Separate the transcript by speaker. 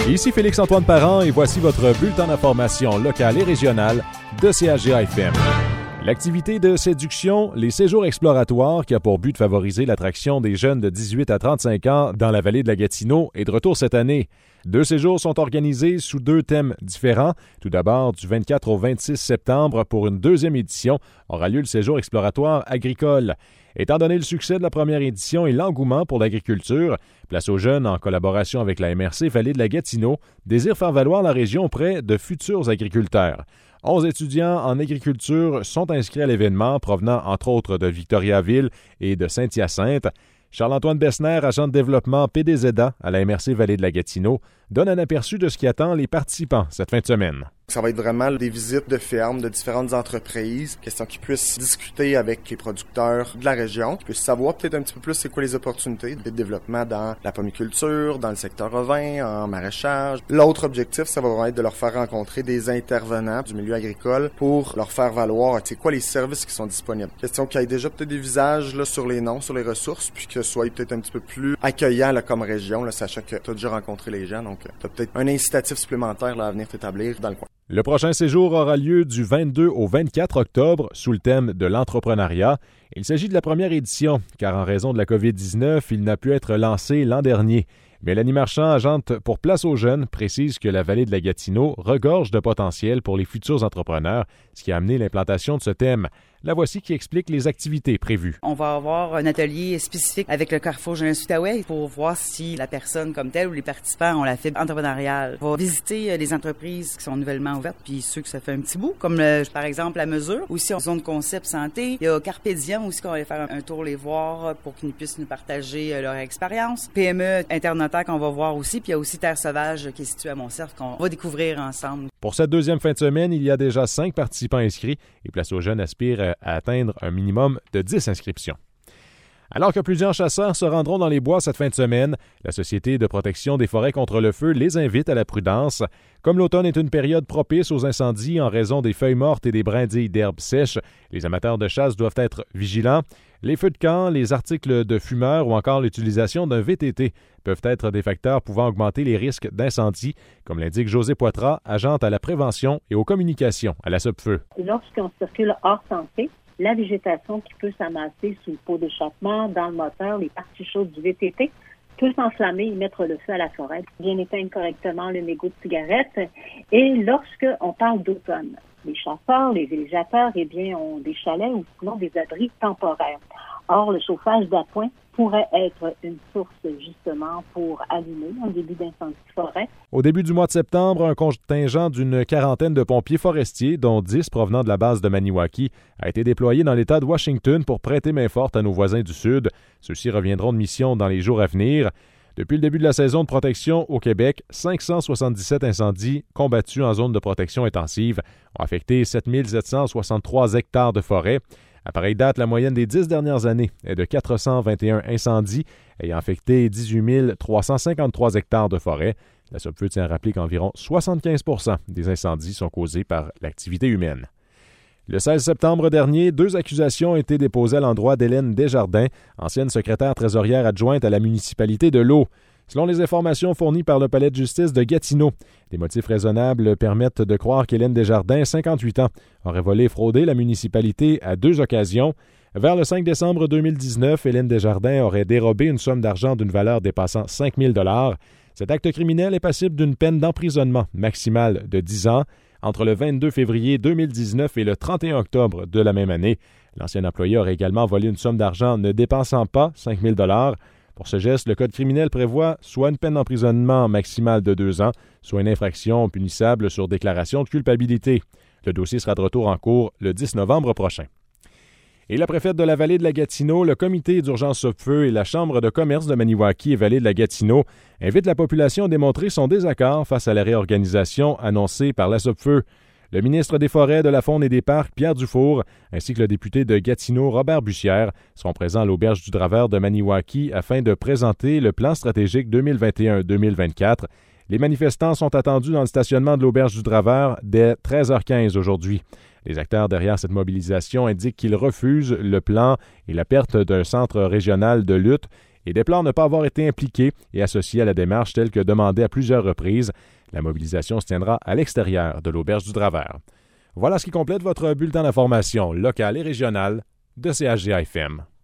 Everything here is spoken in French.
Speaker 1: Ici Félix-Antoine Parent et voici votre bulletin d'information locale et régionale de CHGA-FM. L'activité de séduction, les séjours exploratoires, qui a pour but de favoriser l'attraction des jeunes de 18 à 35 ans dans la vallée de la Gatineau, est de retour cette année. 2 séjours sont organisés sous 2 thèmes différents. Tout d'abord, du 24 au 26 septembre, pour une 2e édition, aura lieu le séjour exploratoire agricole. Étant donné le succès de la première édition et l'engouement pour l'agriculture, Place aux jeunes, en collaboration avec la MRC Vallée de la Gatineau, désire faire valoir la région auprès de futurs agriculteurs. 11 étudiants en agriculture sont inscrits à l'événement, provenant entre autres de Victoriaville et de Saint-Hyacinthe. Charles-Antoine Bessner, agent de développement PDZA à la MRC Vallée de la Gatineau, donne un aperçu de ce qui attend les participants cette fin de semaine.
Speaker 2: Ça va être vraiment des visites de fermes, de différentes entreprises, question qu'ils puissent discuter avec les producteurs de la région, qu'ils puissent savoir peut-être un petit peu plus c'est quoi les opportunités de développement dans la pomiculture, dans le secteur ovin, en maraîchage. L'autre objectif, ça va vraiment être de leur faire rencontrer des intervenants du milieu agricole pour leur faire valoir c'est quoi les services qui sont disponibles. Question qu'il y ait déjà peut-être des visages là, sur les noms, sur les ressources, puis que ce soit peut-être un petit peu plus accueillant là, comme région, là, sachant que tu as déjà rencontré les gens, donc tu as peut-être un incitatif supplémentaire là, à venir t'établir dans le coin.
Speaker 1: Le prochain séjour aura lieu du 22 au 24 octobre sous le thème de l'entrepreneuriat. Il s'agit de la première édition, car en raison de la COVID-19, il n'a pu être lancé l'an dernier. Mélanie Marchand, agente pour Place aux jeunes, précise que la vallée de la Gatineau regorge de potentiel pour les futurs entrepreneurs, ce qui a amené l'implantation de ce thème. La voici qui explique les activités prévues.
Speaker 3: On va avoir un atelier spécifique avec le Carrefour Jeunesse-Outaouais pour voir si la personne comme telle ou les participants ont la fibre entrepreneuriale. On va visiter les entreprises qui sont nouvellement ouvertes puis ceux que ça fait un petit bout, comme par exemple La Mesure. Aussi, en zone concept santé. Il y a Carpe Diem aussi qu'on va aller faire un tour les voir pour qu'ils puissent nous partager leur expérience. PME Internotaire qu'on va voir aussi. Puis il y a aussi Terre Sauvage qui est située à Montcerf qu'on va découvrir ensemble.
Speaker 1: Pour cette 2e fin de semaine, il y a déjà 5 participants inscrits et Place aux jeunes aspire à atteindre un minimum de 10 inscriptions. Alors que plusieurs chasseurs se rendront dans les bois cette fin de semaine, la Société de protection des forêts contre le feu les invite à la prudence. Comme l'automne est une période propice aux incendies en raison des feuilles mortes et des brindilles d'herbes sèches, les amateurs de chasse doivent être vigilants. Les feux de camp, les articles de fumeurs ou encore l'utilisation d'un VTT peuvent être des facteurs pouvant augmenter les risques d'incendie, comme l'indique José Poitras, agente à la prévention et aux communications à la SOPFEU.
Speaker 4: Lorsqu'on circule hors sentier, la végétation qui peut s'amasser sous le pot d'échappement, dans le moteur, les parties chaudes du VTT, peut s'enflammer et mettre le feu à la forêt, bien éteindre correctement le mégot de cigarette. Et lorsqu'on parle d'automne, les chasseurs, les villégiateurs, ont des chalets ou sinon des abris temporaires. Or, le chauffage d'appoint pourrait être une source justement pour allumer un début d'incendie de forêt. Au
Speaker 1: début du mois de septembre, un contingent d'une 40aine de pompiers forestiers, dont 10 provenant de la base de Maniwaki, a été déployé dans l'État de Washington pour prêter main forte à nos voisins du Sud. Ceux-ci reviendront de mission dans les jours à venir. Depuis le début de la saison de protection au Québec, 577 incendies combattus en zone de protection intensive ont affecté 7 763 hectares de forêt. À pareille date, la moyenne des 10 dernières années est de 421 incendies ayant affecté 18 353 hectares de forêt. La SOPFEU tient à rappeler qu'environ 75 % des incendies sont causés par l'activité humaine. Le 16 septembre dernier, 2 accusations ont été déposées à l'endroit d'Hélène Desjardins, ancienne secrétaire trésorière adjointe à la municipalité de l'Eau. Selon les informations fournies par le palais de justice de Gatineau, des motifs raisonnables permettent de croire qu'Hélène Desjardins, 58 ans, aurait volé et fraudé la municipalité à 2 occasions. Vers le 5 décembre 2019, Hélène Desjardins aurait dérobé une somme d'argent d'une valeur dépassant 5 000 $. Cet acte criminel est passible d'une peine d'emprisonnement maximale de 10 ans. Entre le 22 février 2019 et le 31 octobre de la même année, l'ancien employé aurait également volé une somme d'argent ne dépensant pas 5 000 $. Pour ce geste, le Code criminel prévoit soit une peine d'emprisonnement maximale de 2 ans, soit une infraction punissable sur déclaration de culpabilité. Le dossier sera de retour en cours le 10 novembre prochain. Et la préfète de la vallée de la Gatineau, le comité d'urgence SOPFEU et la Chambre de commerce de Maniwaki et vallée de la Gatineau invitent la population à démontrer son désaccord face à la réorganisation annoncée par la SOPFEU. Le ministre des Forêts, de la Faune et des Parcs, Pierre Dufour, ainsi que le député de Gatineau, Robert Bussière, seront présents à l'auberge du Draveur de Maniwaki afin de présenter le plan stratégique 2021-2024. Les manifestants sont attendus dans le stationnement de l'auberge du Draveur dès 13h15 aujourd'hui. Les acteurs derrière cette mobilisation indiquent qu'ils refusent le plan et la perte d'un centre régional de lutte et déplore ne pas avoir été impliqué et associé à la démarche telle que demandée à plusieurs reprises. La mobilisation se tiendra à l'extérieur de l'auberge du Draveur. Voilà ce qui complète votre bulletin d'information locale et régionale de CHGA-FM.